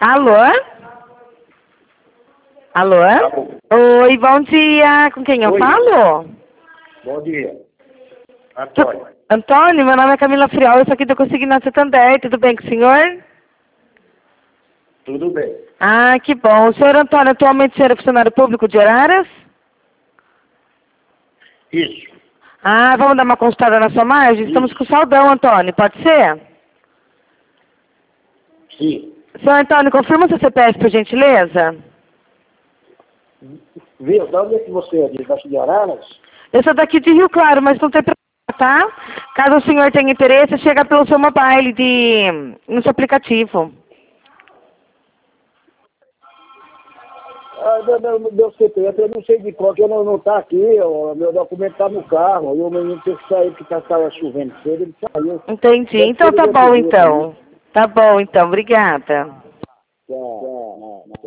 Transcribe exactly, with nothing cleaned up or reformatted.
Alô? Alô? Alô? Oi, bom dia. Com quem eu Oi. falo? Bom dia. Antônio. Antônio, meu nome é Camila Friol, eu sou aqui do Consignado Santander. Tudo bem com o senhor? Tudo bem. Ah, que bom. O senhor Antônio, atualmente o senhor é funcionário público de Araras? Isso. Ah, vamos dar uma consultada na sua margem? Estamos Isso. com saldão, Antônio. Pode ser? Sim. Senhor Antônio, confirma o seu C P F, por gentileza? Viu? Da onde é que você é? De Baixo de Araras? Eu sou daqui de Rio Claro, mas não tem problema, tá? Caso o senhor tenha interesse, chega pelo seu mobile de... no seu aplicativo. Ah, meu, meu, meu C P F, eu não sei de qual, que eu não, não tá aqui, ó, meu documento tá no carro, e o menino teve que sair porque estava chovendo cedo, ele saiu. Entendi. Deve Então ser tá desse bom, jeito aí. então. Tá bom, então. Obrigada. Tá, tá, tá.